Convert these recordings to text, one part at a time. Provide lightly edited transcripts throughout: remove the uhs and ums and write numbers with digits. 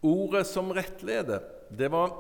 ordet som rettleder, det var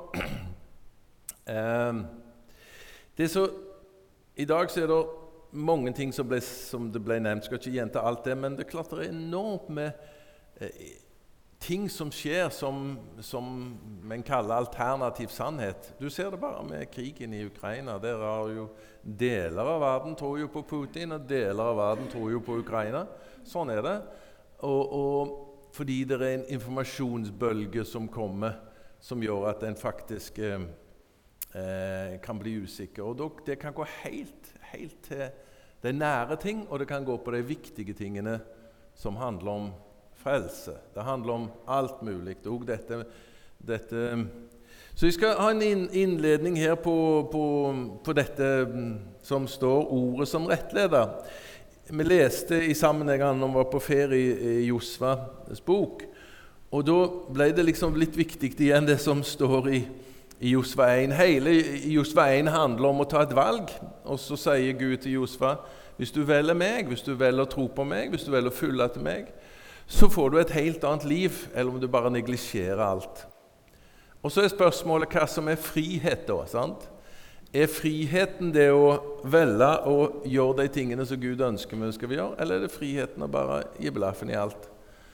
det så, i dag så det mange ting som det ble nevnt, skal ikke gjenta alt det, men det er klart det enormt med ting som skjer som man kaller alternativ sannhet. Du ser det bare med krigen i Ukraina. Der har jo deler av verden tror jo på Putin, og deler av verden tror jo på Ukraina. Sånn det. Og fordi det en informasjonsbølge som kommer, som gjør at en faktisk kan bli usikker. Og det kan gå helt til de nære ting, og det kan gå på de viktige tingene som handler om frelse. Det handler om alt mulig. Og dette. Så vi skal ha en innledning her på dette som står ordet som rettleder. Vi leste i sammenhengen når vi var på ferie i Josvas bok, og da ble det liksom litt viktig igjen det som står i Josva 1. Hele Josva 1 handler om å ta et valg, og så sier Gud til Josva, hvis du velger meg, hvis du velger å tro på meg, hvis du velger å følge til meg, så får du et helt annet liv, eller om du bare neglisjerer alt. Og så spørsmålet hva som frihet da, sant? Friheten det å velge og gjøre de tingene som Gud ønsker vi skal gjøre, eller det friheten å bare gi blaffen i alt?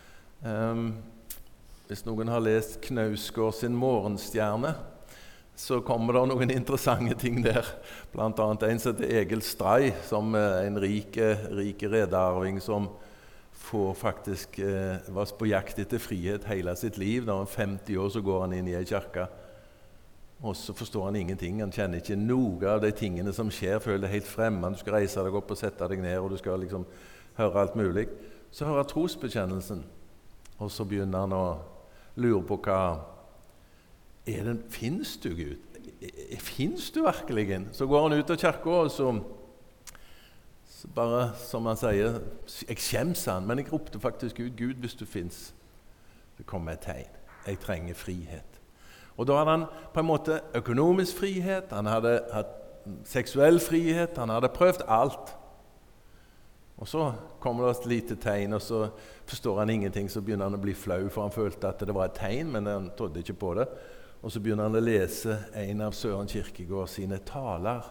Hvis noen har lest Knausgård sin Morgenstjerne, så kommer det noen interessante ting der. Blant annet en som heter Egil Stray, som en rike redarving som får faktisk var på jakt etter frihet hele sitt liv. Da han 50 år så går han inn i en kirke, og så forstår han ingenting. Han kjenner ikke noe av de tingene som skjer, føler det helt fremmed. Du skal reise deg opp og sette deg ned, og du skal liksom høre alt mulig. Så hører han trosbekjennelsen, og så begynner han å lure på hva finnes du, Gud? Finnes du virkelig? Så går han ut av kirka, og så bare, som han sier, jeg skjems han, men jeg ropte faktisk ut, Gud, hvis du finnes, det kommer et tegn. Jeg trenger frihet. Og da hadde han på en måte økonomisk frihet, han hadde hatt seksuell frihet, han hadde prøvd alt. Og så kommer det et lite tegn, og så forstår han ingenting, så begynner han å bli flau, for han følte at det var et tegn, men han trodde ikke på det. Og så begynner han å lese en av Søren Kierkegaard sine taler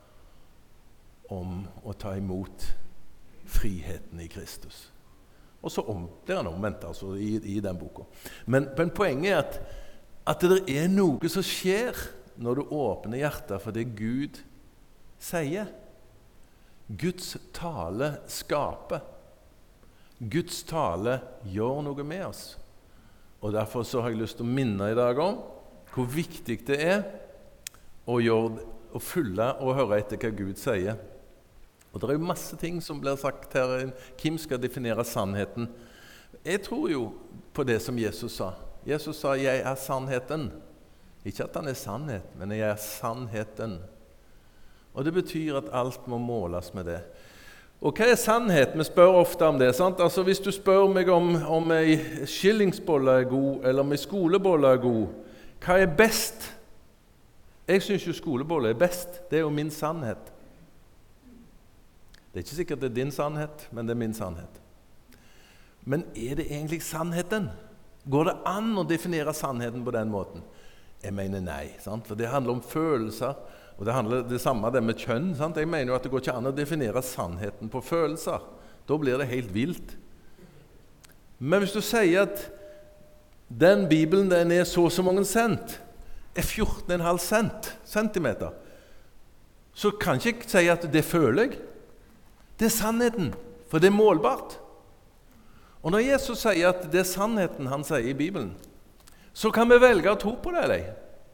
om å ta imot friheten i Kristus. Og så blir han omvendt altså, i den boka. Men poenget at det noe som skjer når du åpner hjertet for det Gud sier. Guds tale skaper. Guds tale gjør noe med oss. Og derfor så har jeg lyst til å minne i dag om hvor viktig det å følge og høre etter hva Gud sier. Og det jo masse ting som blir sagt her. Hvem skal definere sannheten? Jeg tror jo på det som Jesus sa. Jesus sa, jeg sannheten. Ikke at han sannhet, men jeg sannheten. Og det betyr at alt må måles med det. Og hva sannhet? Vi spør ofte om det, sant? Altså, hvis du spør meg om en skillingsbolle god, eller om en skolebolle god, hva best? Jeg synes jo skolebolle best. Det jo min sannhet. Det ikke sikkert det din sannhet, men det min sannhet. Men det egentlig sannheten? Går det an å definere sannheten på den måten? Jeg mener nei, sant? For det handler om følelser, og det handler det samme det med kjønn. Sant? Jeg mener jo at det går ikke an å definere sannheten på følelser. Da blir det helt vilt. Men hvis du sier at den Bibelen den så mange cent, 14,5 centimeter, så kan ikke jeg si at det føler jeg. Det sannheten, for det målbart. Og når Jesus sier at det sannheten han sier i Bibelen, så kan vi velge å tro på det, eller?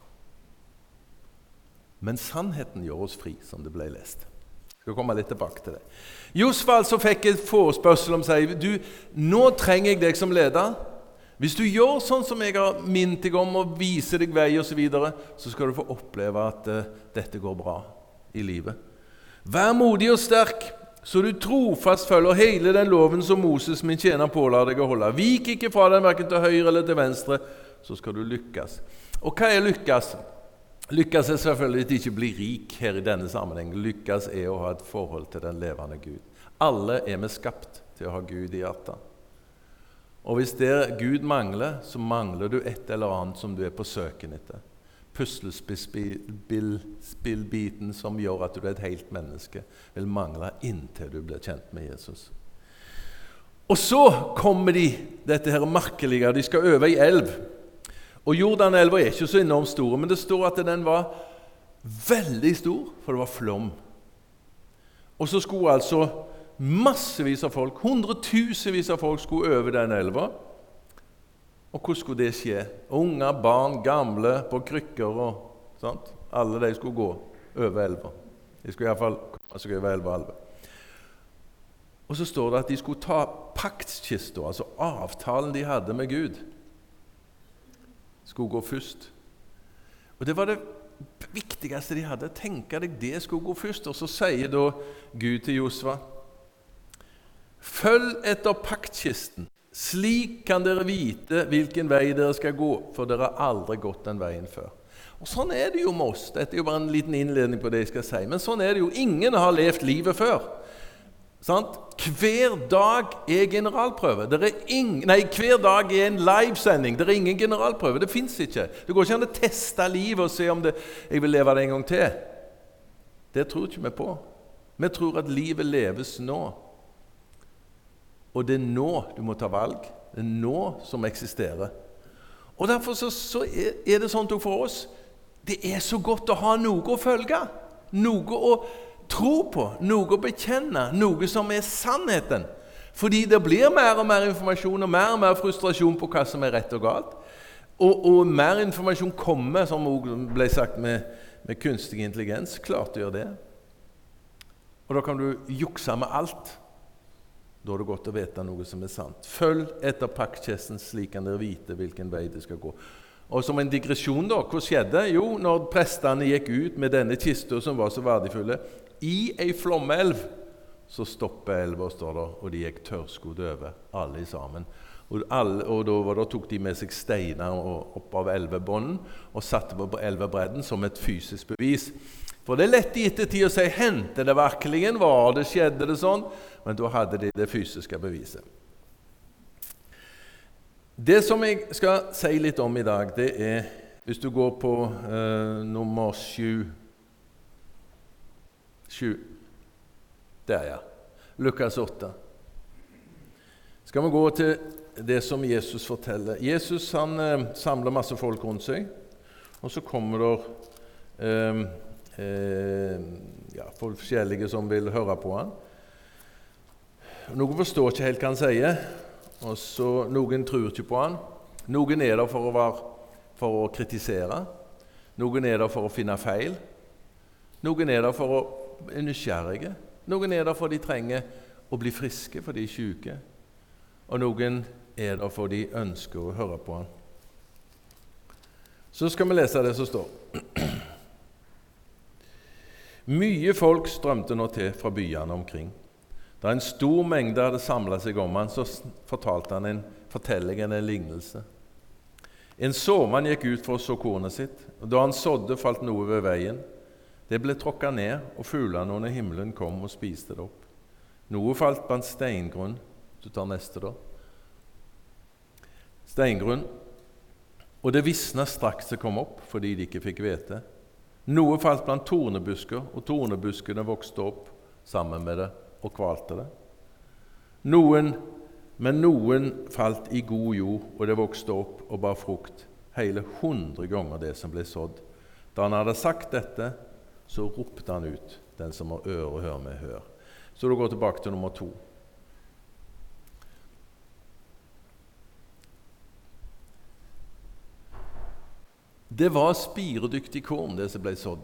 Men sannheten gjør oss fri, som det ble lest. Jeg skal komme litt tilbake til det. Josva altså fikk et forespørsel om seg, nå trenger jeg deg som leder. Hvis du gjør sånn som jeg har minnet deg om, og viser deg vei og så videre, så skal du få oppleve at dette går bra i livet. Vær modig og sterk, så du trofast følger hele den loven som Moses min tjener pålar deg å holde. Vik ikke fra den, hverken til høyre eller til venstre, så skal du lykkes. Og hva lykkes? Lykkes selvfølgelig ikke bli rik her i denne sammenheng. Lykkes å ha et forhold til den levende Gud. Alle vi skapt til å ha Gud i hjertet. Og hvis det Gud mangler, så mangler du et eller annet som du på søken etter. Puslespillbiten som gjør at du et helt menneske, vil mangle inntil du blir kjent med Jesus. Og så kommer dette her merkelige, de skal øve i elv. Og Jordanelva ikke så enormt stor, men det står at den var veldig stor, for det var flom. Og så skulle altså massevis av folk, hundretusenvis av folk skulle øve den elva. Og hvordan skulle det skje? Unge, barn, gamle, på krykker og sånt. Alle de skulle gå over elva. De skulle i hvert fall komme seg over elva. Og så står det at de skulle ta paktskister, altså avtalen de hadde med Gud, skulle gå først. Og det var det viktigste de hadde. Tenk deg det skulle gå først. Og så sier da Gud til Josva, følg etter paktkisten. Slik kan dere vite hvilken vei dere skal gå, for dere har aldri gått den veien før. Og sånn er det jo med oss. Dette er jo bare en liten innledning på det jeg skal si. Men sånn er det jo. Ingen har levd livet før. Sant? Hver dag er generalprøve. Hver dag er en livesending. Det er ingen generalprøve. Det finnes ikke. Det går ikke an å teste livet og se om jeg vil leve det en gang til. Det tror ikke vi på. Vi tror at livet leves nå. Og det er nå du må ta valg. Det er nå som eksisterer. Og derfor så er det sånn for oss. Det er så godt å ha noe å følge. Noe å tro på, noe å bekjenne, noe som er sannheten. Fordi det blir mer og mer informasjon og mer frustrasjon på hva som er rett og galt. Og mer informasjon kommer, som ble sagt med kunstig intelligens, klart å gjøre det. Og da kan du jukse med alt. Da er det godt å vite noe som er sant. Følg etter paktkisten, slik kan dere vite hvilken vei det skal gå. Og som en digresjon da, hva skjedde? Jo, når prestene gikk ut med denne kista som var så verdifulle, i en flommelv, så stoppet elva, står det, og de gikk tørrskodd over, alle sammen. Og da tok de med seg steiner opp av elvebånden, og satte på elvebredden som et fysisk bevis. For det er lett i ettertid å si, hentet det virkelig, var det, skjedde det sånn? Men da hadde de det fysiske beviset. Det som jeg skal si litt om i dag, det er, hvis du går på nummer 7, der ja, Lukas 8. Skal vi gå til det som Jesus forteller. Jesus han samler masse folk rundt seg, og så kommer det folk forskjellige som vil høre på han. Noen forstår ikke helt hva han sier, og så noen tror ikke på han. Noen er der for å kritisere. Noen er der for å finne feil. Noen er der for å være nysgjerrige. Noen er der for de trenger å bli friske, for de er syke. Og noen er der for de ønsker å høre på han. Så skal vi lese det som står. Mye folk strømte nå til fra byene omkring. Da en stor mengde hadde samlet seg om han, så fortalte han en fortelling, en lignelse. En såmann gikk ut for å så kornet sitt, og da han sådde, falt noe ved veien. Det ble tråkket ned, og fuglene under himmelen kom og spiste det opp. Noe falt på en steingrunn. Du tar neste da. Steingrunn. Og det visnet straks det kom opp, fordi de ikke fikk vite. Noe falt blant tornebusker, og tornebuskene vokste opp sammen med det og kvalte det. Men noen falt i god jord, og det vokste opp og bar frukt, hele 100 ganger det som ble sådd. Da han hadde sagt dette, så ropte han ut, den som har ører og hører med, hør. Så da går vi tilbake til nummer 2. Det var spiredyktig korn, det som ble sådd.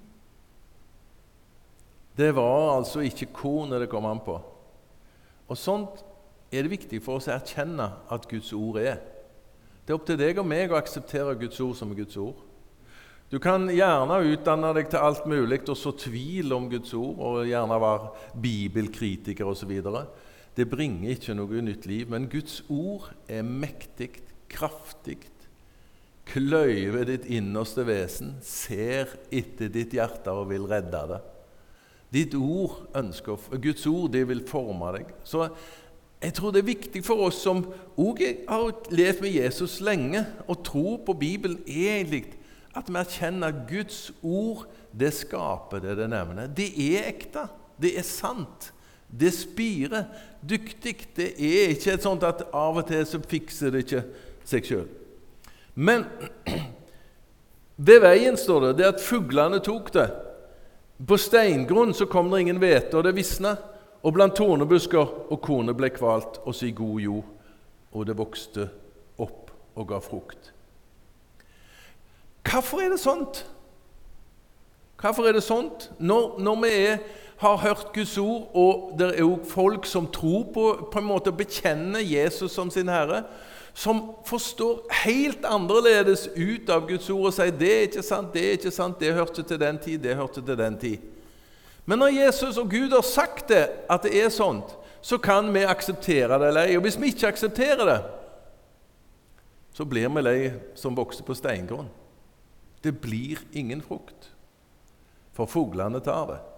Det var altså ikke kornet det kom an på. Og sånt er det viktig for oss å erkjenne at Guds ord er. Det er opp til deg og meg å akseptere Guds ord som Guds ord. Du kan gjerne utdanne deg til alt mulig og så tvil om Guds ord, og gjerne være bibelkritiker og så videre. Det bringer ikke noe nytt liv, men Guds ord er mektig, kraftig, kløyver ditt innerste vesen, ser etter ditt hjerte og vil redde det. Ditt ord ønsker, Guds ord, det vil forme deg. Så Jeg tror det er viktig for oss som også har levd med Jesus lenge og tror på Bibelen egentlig, at vi erkjenner at Guds ord, det skaper det nevner. Det er ekte, det er sant, det spirer dyktig. Det er ikke et sånt at av og til så fikser det ikke seg selv. Men ved veien står det at fuglene tok det. På steingrunn så kom det ingen hvete, og det visnet. Og blant tornebusker og kornet ble kvalt, også i god jord, og det vokste opp og ga frukt. Hvorfor er det sånt? Hvorfor er det sånt? Når vi har hørt Guds ord, og det er jo folk som tror på en måte bekjenner Jesus som sin Herre, som forstår helt annerledes ut av Guds ord og sier, det er ikke sant, det er ikke sant, det hørte til den tid, det hørte til den tid. Men når Jesus og Gud har sagt det, at det er sånt, så kan vi akseptere det eller ei. Og hvis vi ikke aksepterer det, så blir vi lei som vokser på steingrunn. Det blir ingen frukt, for fuglene tar det.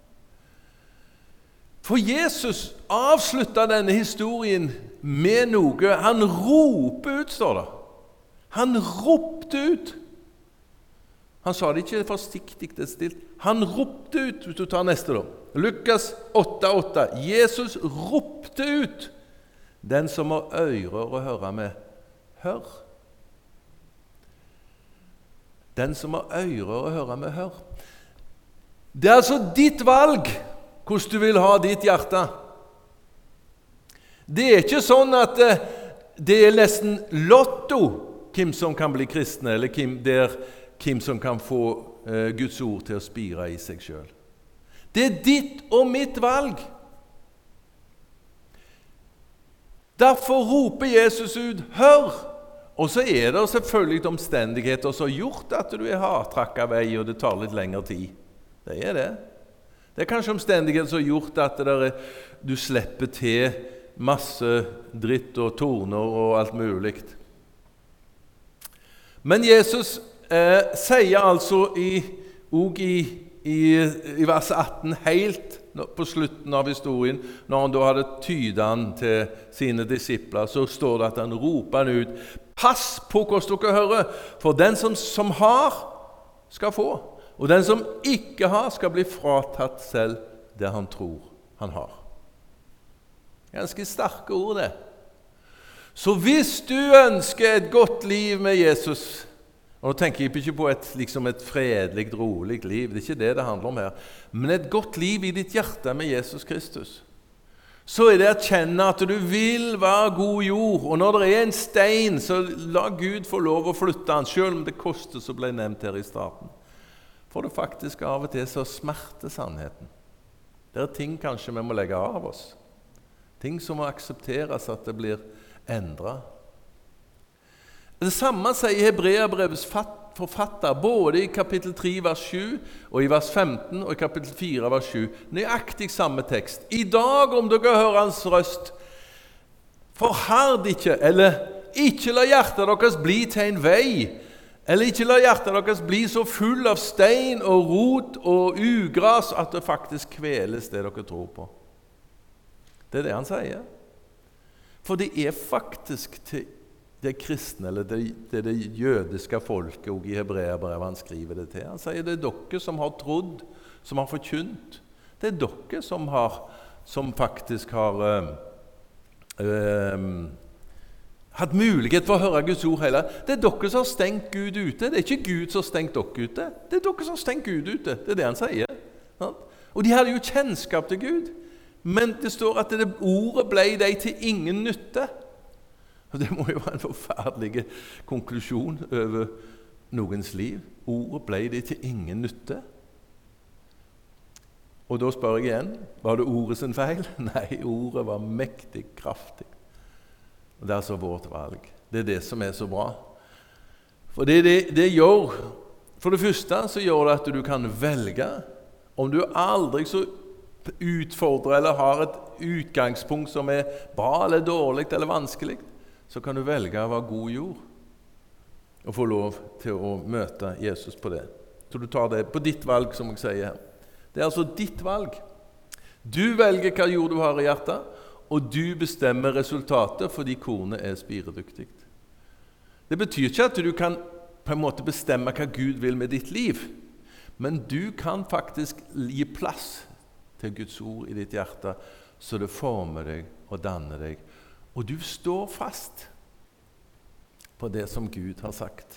For Jesus avsluttet denne historien med noe. Han roper ut, står det. Han ropte ut. Han sa det ikke forsiktig, det stilt. Han ropte ut, hvis du tar neste da. Lukas 8:8. Jesus ropte ut. Den som har ører å høre med, hør. Den som har ører å høre med, hør. Det er altså ditt valg, hvordan du vil ha ditt hjerte. Det er ikke sånn at det er nesten lotto hvem som kan bli kristne, eller hvem som kan få Guds ord til å spire i seg selv. Det er ditt og mitt valg. Derfor roper Jesus ut, hør! Og så er det selvfølgelig omstendigheter som har gjort at du er hardtrakket vei, og det tar litt lengre tid. Det er det. Det er kanskje omstendigheter som har gjort at du slipper til masse dritt og torner og alt mulig. Men Jesus sier altså i vers 18, helt på slutten av historien, når han da hadde tydet han til sine disipler, så står det at han roper han ut, pass på hvordan dere hører, for den som har, skal få, og den som ikke har, skal bli fratatt selv det han tror han har. Ganske sterke ord det. Så hvis du ønsker et godt liv med Jesus, og nå tenker jeg ikke på et fredelig, rolig liv, det er ikke det handler om her, men et godt liv i ditt hjerte med Jesus Kristus, så er det å kjenne at du vil være god jord, og når det er en stein, så la Gud få lov å flytte den, selv om det koster som ble nevnt her i starten. For det faktisk av og til så smerter sannheten. Det er ting kanskje vi må legge av oss. Ting som må aksepteres at det blir endret. Det samme sier Hebreerbrevets forfatter, både i kapittel 3, vers 7, og i vers 15, og i kapittel 4, vers 7. Nøyaktig samme tekst. I dag, om dere hører hans røst, forhard ikke, eller ikke la hjertet deres bli til en vei, eller ikke la hjertet deres bli så full av stein og rot og ugras at det faktisk kveles det dere tror på. Det er det han sier. For det er faktisk til det kristne, eller det jødiske folket, og i Hebreerbrevet han skriver det til. Han sier det er dere som har trodd, som har forkynt. Det er dere som faktisk har hatt mulighet for å høre Guds ord hele. Det er dere som har stengt Gud ute. Det er ikke Gud som har stengt dere ute. Det er dere som har stengt Gud ute. Det er det han sier. Og de hadde jo kjennskap til Gud. Men det står at det ordet ble deg til ingen nytte. Og det må jo være en forferdelig konklusjon over noens liv. Ordet ble det til ingen nytte. Og da spør jeg igjen, var det ordet sin feil? Nei, ordet var mektig kraftig. Og det er altså vårt valg. Det er det som er så bra. For det gjør, for det første så gjør det at du kan velge. Om du aldri så utfordrer eller har et utgangspunkt som er bra eller dårlig eller vanskelig, så kan du velge å være god jord og få lov til å møte Jesus på det. Så du tar det på ditt valg, som jeg sier her. Det er altså ditt valg. Du velger hva jord du har i hjertet, og du bestemmer resultatet fordi kornet spiredyktig. Det betyr ikke at du kan på en måte bestemme hva Gud vil med ditt liv, men du kan faktisk gi plass til Guds ord i ditt hjerte, så det former deg og danner deg, og du står fast på det som Gud har sagt.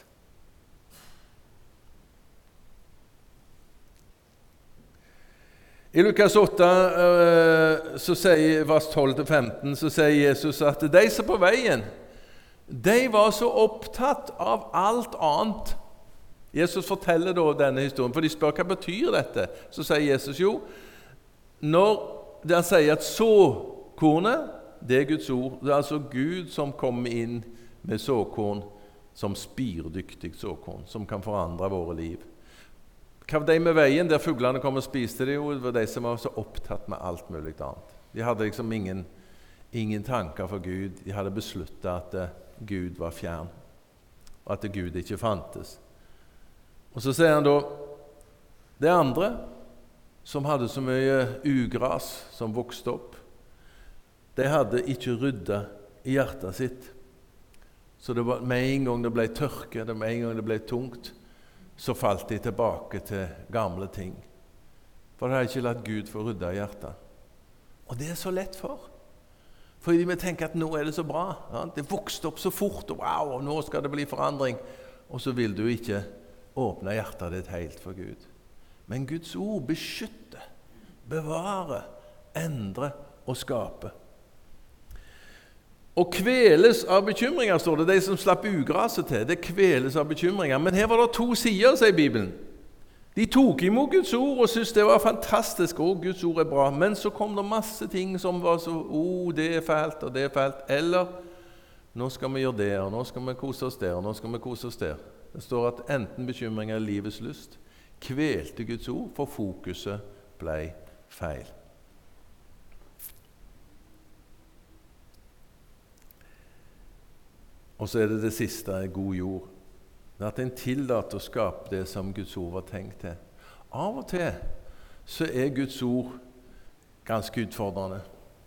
I Lukas 8, så sier vers 12-15, så sier Jesus at de som på veien, de var så opptatt av alt annet. Jesus forteller da denne historien, for de spør hva betyr dette. Så sier Jesus jo, når han sier at såkornet, det Guds ord, det altså Gud som kommer inn med såkorn som spirdyktig såkorn, som kan forandre våre liv. Hva var de med veien der fuglene kom og spiste det jo? Det var de som var så opptatt med alt mulig annet. De hadde liksom ingen tanker for Gud. De hadde besluttet at Gud var fjern, og at Gud ikke fantes. Og så sier han da, det andre, som hadde så mye ugras som vokste opp, de hadde ikke ryddet i hjertet sitt. Så det var, med en gang det ble tørke, med en gang det ble tungt, så falt de tilbake til gamle ting. For det har ikke latt Gud få rydde i hjertet. Og det så lett for. Fordi vi tenker at nå det så bra. Ja? Det vokste opp så fort, og wow, og nå skal det bli forandring. Og så vil du ikke åpne hjertet ditt helt for Gud. Men Guds ord beskytter, bevarer, endrer og skaper. Og kveles av bekymringer, står det. De som slapp ugraset til, det kveles av bekymringer. Men her var det 2 sider, sier Bibelen. De tok imot Guds ord og syntes det var fantastisk, og Guds ord bra. Men så kom det masse ting som var så, det fælt, og det fælt. Eller, nå skal vi gjøre det, og nå skal vi kose oss der, og nå skal vi kose oss der. Det står at enten bekymringer livets lyst, kvelte Guds ord, for fokuset ble feil. Og så det det siste, god jord. Det at en tillater å skape det som Guds ord var tenkt til. Av og til så Guds ord ganske utfordrende.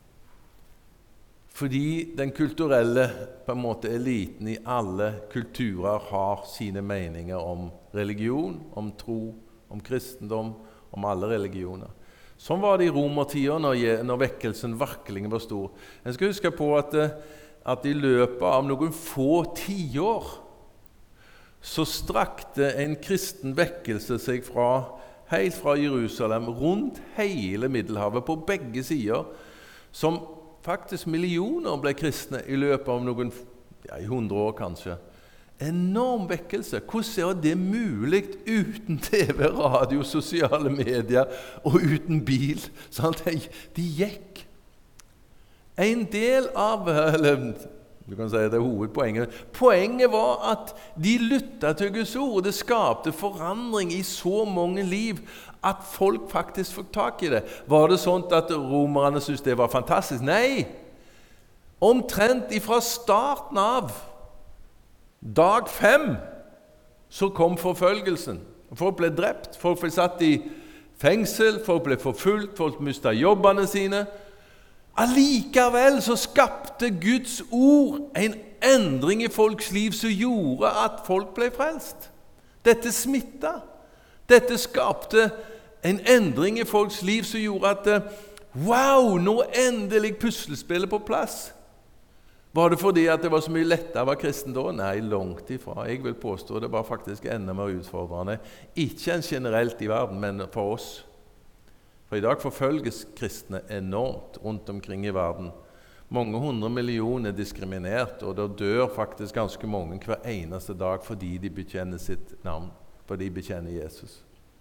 Fordi den kulturelle på en måte eliten i alle kulturer har sine meninger om religion, om tro, om kristendom, om alle religioner. Sånn var det i romertiden når vekkelsen virkelig var stor. Jeg skal huske på at i løpet av noen få tiår så strakte en kristen vekkelse seg helt fra Jerusalem, rundt hele Middelhavet, på begge sider, som faktisk millioner ble kristne i løpet av noen, i 100 år kanskje. Enorm vekkelse. Hvordan det mulig uten TV, radio, sosiale medier og uten bil? Sånn at de gikk. En del av, du kan si det hovedpoenget, poenget var at de lyttet til Guds ord, og det skapte forandring i så mange liv, at folk faktisk fikk tak i det. Var det sånn at romerne syntes det var fantastisk? Nei! Omtrent ifra starten av, dag 5, så kom forfølgelsen. Folk ble drept, folk ble satt i fengsel, folk ble forfulgt, folk mistet jobbene sine. Allikevel så skapte Guds ord en endring i folks liv som gjorde at folk ble frelst. Dette smittet. Dette skapte en endring i folks liv som gjorde at wow, nå endelig puslespillet på plass. Var det fordi at det var så mye lettere å være kristen da? Nei, langt ifra. Jeg vil påstå det var faktisk enda mer utfordrende. Ikke en generelt i verden, men for oss. For i dag forfølges kristne enormt rundt omkring i verden. Mange 100 millioner diskriminert, og det dør faktisk ganske mange hver eneste dag fordi de bekjenner sitt navn, fordi de bekjenner Jesus.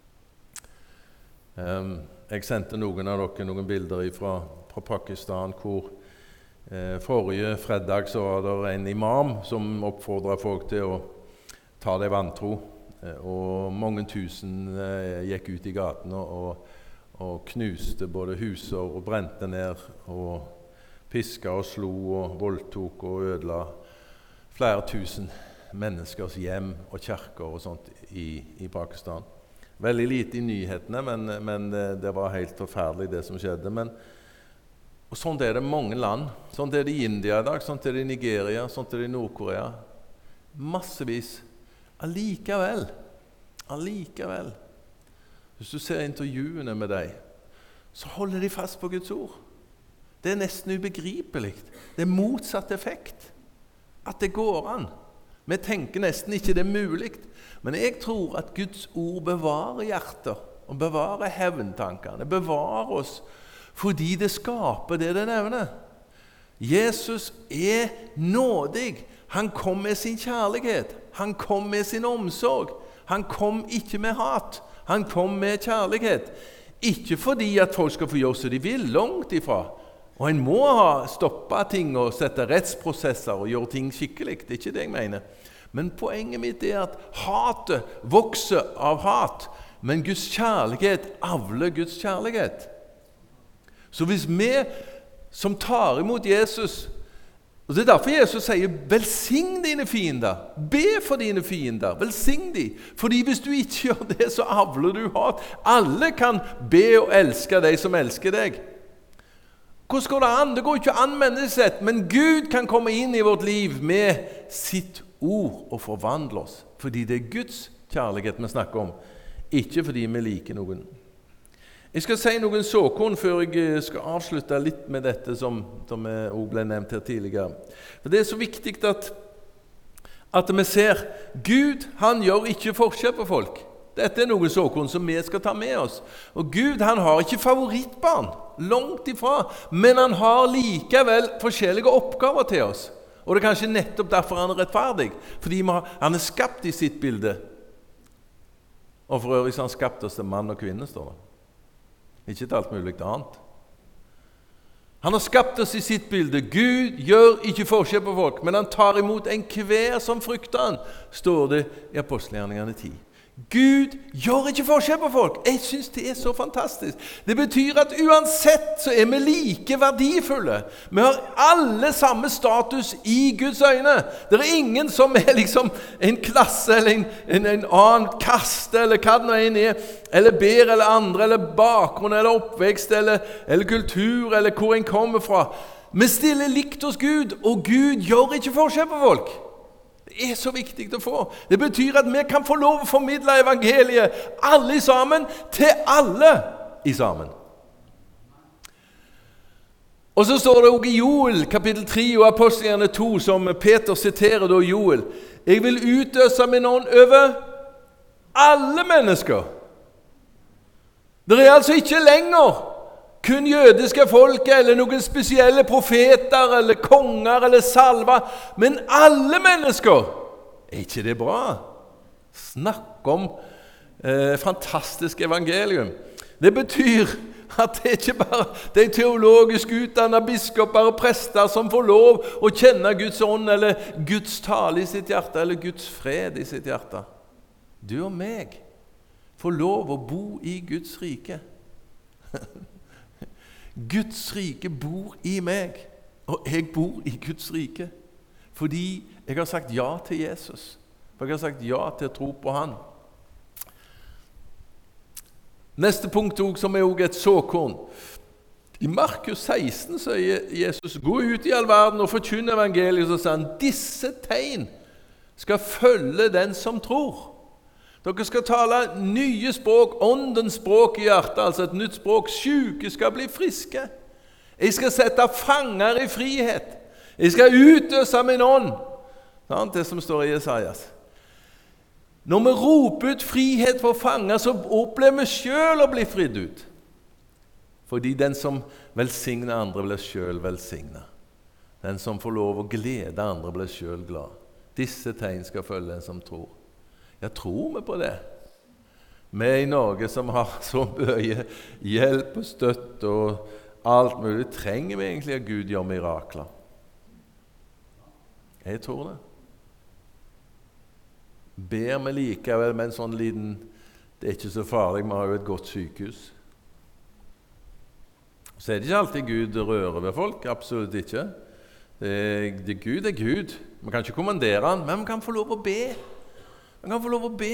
Jeg sendte noen av dere noen bilder fra Pakistan, hvor forrige fredag så var det en imam som oppfordret folk til å ta det vantro, og mange tusen gikk ut i gatene og knuste både huser og brente ned, og piska og slo og voldtok og ødela flere tusen menneskers hjem og kirker og sånt i Pakistan. Veldig lite i nyhetene, men det var helt forferdelig det som skjedde. Men Og sånn er det mange land. Sånn er det i India i dag, sånn er det i Nigeria, sånn er det i Nord-Korea. Massevis. Allikevel, hvis du ser intervjuene med deg, så holder de fast på Guds ord. Det er nesten ubegripelig. Det er motsatt effekt. At det går an. Vi tenker nesten ikke det er mulig. Men jeg tror at Guds ord bevarer hjerter, og bevarer hevntankene, bevarer oss, fordi det skaper det nevner. Jesus er nådig. Han kom med sin kjærlighet. Han kom med sin omsorg. Han kom ikke med hat. Han kom med kjærlighet. Ikke fordi at folk skal få gjøre som de vil, langt ifra. Og en må ha stoppet ting og sette rettsprosesser og gjøre ting skikkelig. Det er ikke det jeg mener. Men poenget mitt er at hatet vokser av hat, men Guds kjærlighet avler Guds kjærlighet. Så hvis vi som tar imot Jesus, og det er derfor Jesus sier, velsign dine fiender, be for dine fiender, velsign de, fordi hvis du ikke gjør det, så avler du hat. Alle kan be og elske deg som elsker deg. Hvordan går det an? Det går ikke an menneskesett, men Gud kan komme inn i vårt liv med sitt ord og forvandle oss, fordi det er Guds kjærlighet vi snakker om, ikke fordi vi liker noen. Jeg skal si noen såkorn før jeg skal avslutte litt med dette som også ble nevnt her tidligere. For det er så viktig at vi ser Gud, han gjør ikke forskjell på folk. Dette er noen såkorn som vi skal ta med oss. Og Gud, han har ikke favorittbarn, langt ifra, men han har likevel forskjellige oppgaver til oss. Og det er kanskje nettopp derfor han er rettferdig, fordi han er skapt i sitt bilde. Og for øvrig så har han skapt oss til mann og kvinne, står det. Ikke til alt mulig annet. Han har skapt oss i sitt bilde. Gud gjør ikke forskjell på folk, men han tar imot enhver som frykter han, står det i Apostelgjerningene 10. Gud gjør ikke forskjell på folk. Jeg synes det er så fantastisk. Det betyr at uansett så er vi like verdifulle. Vi har alle samme status i Guds øyne. Det er ingen som er liksom en klasse eller en annen kaste eller hva det nå en er, eller ber eller andre, eller bakgrunn eller oppvekst eller kultur eller hvor en kommer fra. Vi stiller likt hos Gud, og Gud gjør ikke forskjell på folk. Det er så viktig å få. Det betyr at vi kan få lov å formidle evangeliet alle sammen til alle i sammen. Og så står det også i Joel, kapittel 3 og Apostelgjerningene 2, som Peter siterer da Joel. Jeg vil utøse min ånd over alle mennesker. Det er altså ikke lenger kun jødiske folk, eller noen spesielle profeter, eller konger, eller salva, men alle mennesker. Er ikke det bra? Snakk om fantastisk evangelium. Det betyr at det er ikke bare de teologisk utdannede biskoper og prester som får lov å kjenne Guds ånd, eller Guds tale i sitt hjerte, eller Guds fred i sitt hjerte. Du og meg får lov å bo i Guds rike. Guds rike bor i meg, og jeg bor i Guds rike, fordi jeg har sagt ja til Jesus, for jeg har sagt ja til å tro på han. Neste punkt som er også et såkorn. I Markus 16 sier Jesus, gå ut i all verden og forkynne evangeliet, så sier han, disse tegn skal følge den som tror. Dere skal tale nye språk, åndens språk i hjertet, altså et nytt språk. Syke skal bli friske. Jeg skal sette fanger i frihet. Jeg skal utøse min ånd. Det som står i Jesajas. Når vi roper ut frihet for fanger, så opplever vi selv å bli fridd ut. Fordi den som velsigner andre blir selv velsignet. Den som får lov å glede andre blir selv glad. Disse tegn skal følge den som tror. Jeg tror vi på det. Vi i Norge som har så mye hjelp og støtte og alt mulig, trenger vi egentlig at Gud gjør mirakler. Jeg tror det. Ber vi likevel med en sånn liten, det er ikke så farlig, vi har jo et godt sykehus. Så er det ikke alltid Gud rører ved folk, absolutt ikke. Gud er Gud. Man kan ikke kommandere han, men man kan få lov å be. Man kan få lov å be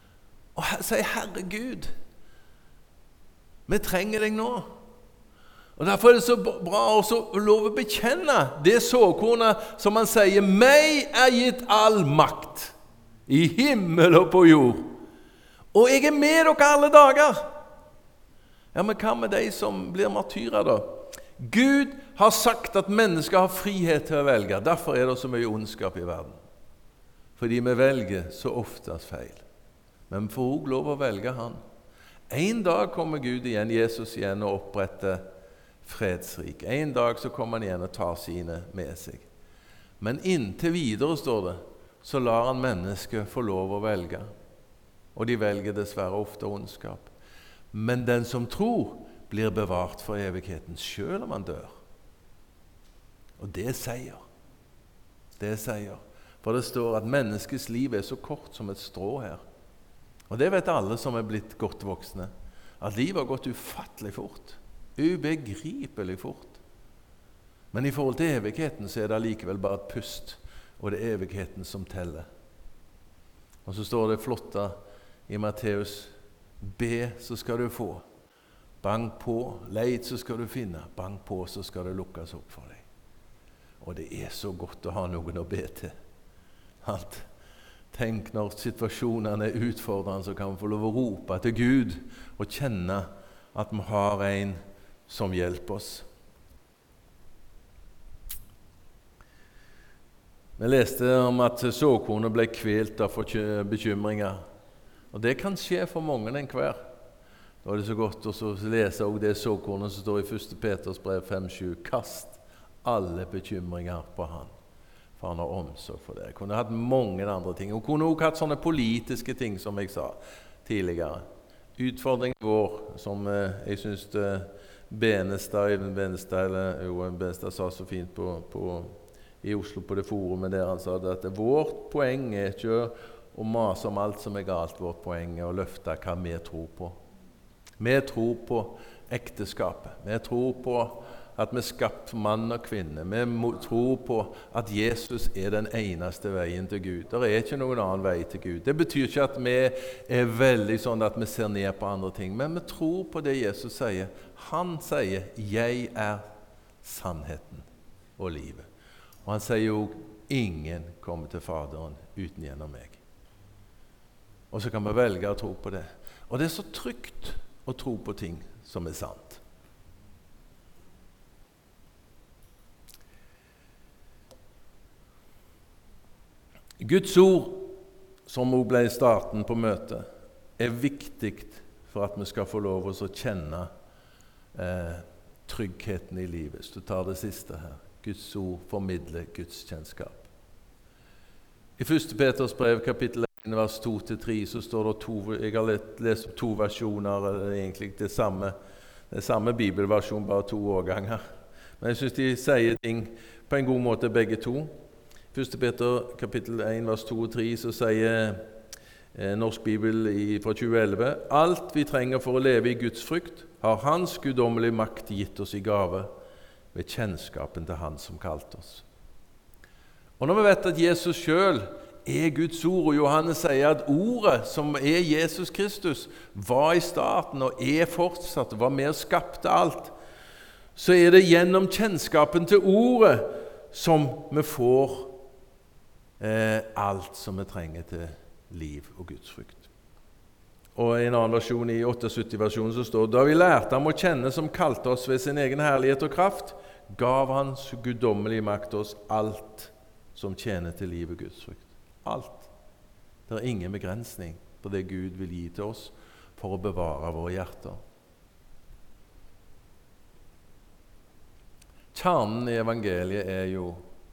og si, Herre Gud, vi trenger deg nå. Og derfor er det så bra også å lov å bekjenne det såkornet som han sier, «Meg er gitt all makt i himmel og på jord, og jeg er med dere alle dager.» Ja, men hva med de som blir martyrer da? Gud har sagt at mennesker har frihet til å velge. Derfor er det så mye ondskap i verden. Fordi vi velger så oftest feil. Men vi får også lov å velge han. En dag kommer Gud igjen, Jesus igjen, og oppretter fredsrik. En dag så kommer han igjen og tar sine med seg. Men inntil videre, står det, så lar han mennesket få lov å velge. Og de velger dessverre ofte ondskap. Men den som tror, blir bevart for evigheten, selv om han dør. Og det er seier. Det er seier. For det står at menneskets liv er så kort som et strå her. Og det vet alle som er blitt godt voksne. At livet har gått ufattelig fort. Ubegripelig fort. Men i forhold til evigheten så er det likevel bare et pust, og det er evigheten som teller. Og så står det flotte i Matteus, be, så skal du få. Bank på, leit, så skal du finne. Bank på, så skal det lukkes opp for deg. Og det er så godt å ha noen å be til. Alt. Tenk når situasjonene er utfordrende, så kan vi få lov å rope til Gud og kjenne at vi har en som hjelper oss. Vi leste om at såkornet ble kvelt av bekymringer. Og det kan skje for mange enn hver. Da er det så godt å lese også det såkornet som står i 1. Peters brev 5:7. Kast alle bekymringer på han, for han har omsorg for det. Jeg kunne hatt mange andre ting. Hun kunne også hatt sånne politiske ting, som jeg sa tidligere. Utfordringen vår, som jeg synes Eivind Benestad sa så fint i Oslo på det forumet der han sa det, at vårt poeng er ikke å mase om alt som er galt. Vårt poeng er å løfte hva vi tror på. Vi tror på ekteskapet. Vi tror på at vi er skapt mann og kvinne. Vi tror på at Jesus er den eneste veien til Gud. Det er ikke noen annen vei til Gud. Det betyr ikke at vi er veldig sånn at vi ser ned på andre ting, men vi tror på det Jesus sier. Han sier, jeg er sannheten og livet. Og han sier jo, ingen kommer til Faderen uten gjennom meg. Og så kan vi velge å tro på det. Og det er så trygt å tro på ting som er sant. Guds ord, som også ble starten på møtet, er viktig for at vi skal få lov å kjenne tryggheten i livet. Så du tar det siste her. Guds ord formidler Guds kjennskap. I 1. Peters brev, kapittel 1, vers 2-3, så står det jeg har lest opp 2 versjoner, egentlig det samme bibelversjon, bare 2 årganger. Men jeg synes de sier ting på en god måte begge to. 1. Peter, kapittel 1, vers 2-3, så sier Norsk Bibel fra 2011, alt vi trenger for å leve i Guds frykt, har Hans guddommelige makt gitt oss i gave ved kjennskapen til Han som kalte oss. Og når vi vet at Jesus selv er Guds ord, og Johannes sier at ordet som er Jesus Kristus var i starten og er fortsatt, var med og skapte alt, så er det gjennom kjennskapen til ordet som vi får alt som vi trenger til liv og Guds frykt. Og i en annen versjon, i 78-versjonen, så står det, da vi lærte ham å kjenne som kalte oss ved sin egen herlighet og kraft, gav hans guddommelige makt oss alt som tjener til liv og Guds frykt. Alt. Det er ingen begrensning på det Gud vil gi til oss for å bevare våre hjerter. Kjernen i evangeliet er jo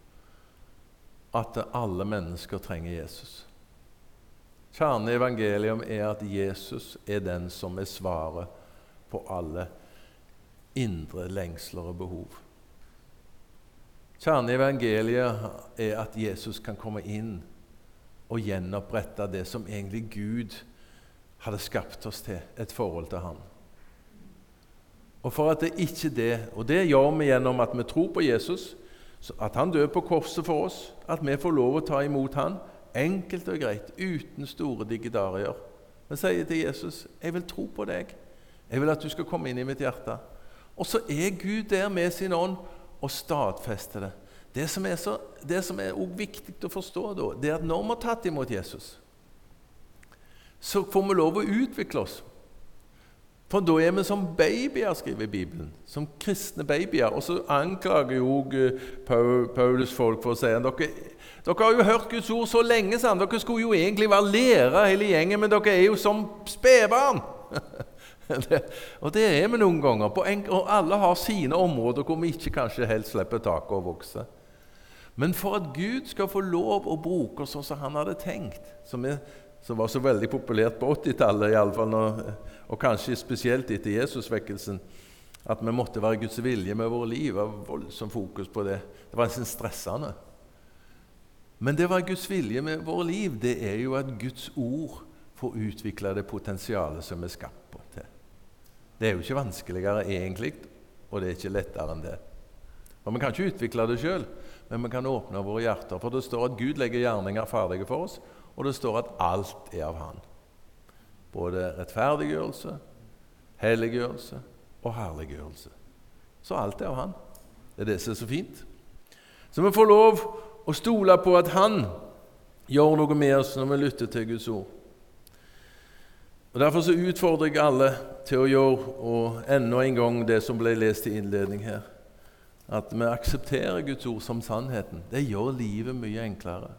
at alle mennesker trenger Jesus. Kjernen i evangeliet er at Jesus er den som er svaret på alle indre lengsler og behov. Kjernen i evangeliet er at Jesus kan komme inn og gjenopprette det som egentlig Gud hadde skapt oss til, et forhold til Han. Og for at det ikke det, og det gjør vi gjennom at vi tror på Jesus, at Han dør på korset for oss, at vi får lov å ta imot Han, enkelt og greit, uten store digidarier. Vi sier til Jesus, jeg vil tro på deg. Jeg vil at du skal komme inn i mitt hjerte. Og så Gud der med sin ånd og stadfester det. Det som er også viktig å forstå da, det at når vi har tatt imot Jesus, så får vi lov å utvikle oss. For da vi som babyer, skriver Bibelen, som kristne babyer. Og så anklager jo Paulus folk for å si at dere har jo hørt Guds ord så lenge, sant? Dere skulle jo egentlig være lærere hele gjengen, men dere jo som spedbarn. Og det vi noen ganger, og alle har sine områder hvor vi ikke kanskje helst slipper taket og vokse. Men for at Gud skal få lov å bruke oss sånn som han hadde tenkt, som var så veldig populært på 80-tallet i alle fall, og kanskje spesielt etter Jesusvekkelsen, at vi måtte være Guds vilje med våre liv, var voldsomt fokus på det. Det var nesten stressende. Men det var Guds vilje med våre liv, det jo at Guds ord får utvikle det potensialet som vi skapt på til. Det jo ikke vanskeligere egentlig, og det ikke lettere enn det. Og vi kan ikke utvikle det selv, men vi kan åpne våre hjerter, for det står at Gud legger gjerninger ferdige for oss, og det står at alt av han. Både rettferdiggjørelse, helliggjørelse og herliggjørelse. Så alt av han. Det det som så fint. Så vi får lov å stole på at han gjør noe med oss når vi lytter til Guds ord. Og derfor så utfordrer jeg alle til å gjøre, og enda en gang det som ble lest i innledning her, at vi aksepterer Guds ord som sannheten. Det gjør livet mye enklere.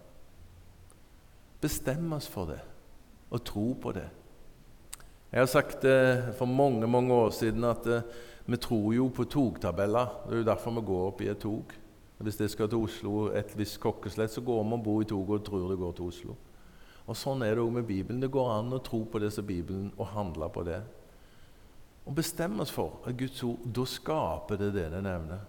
Bestem oss for det, og tro på det. Jeg har sagt det for mange, mange år siden at vi tror jo på togtabeller. Det jo derfor vi går opp i et tog. Hvis det skal til Oslo, et visst kokkeslett, så går vi og bor i toget og tror det går til Oslo. Og sånn det også med Bibelen. Det går an å tro på det som Bibelen og handle på det. Og bestemme oss for at Guds ord, da skaper det det nevner.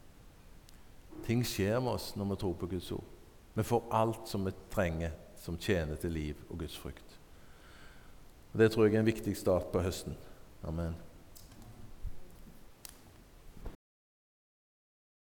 Ting skjer med oss når vi tror på Guds ord. Vi får alt som vi trenger, som tjener til liv og Guds frykt. Og det tror jeg en viktig start på høsten. Amen.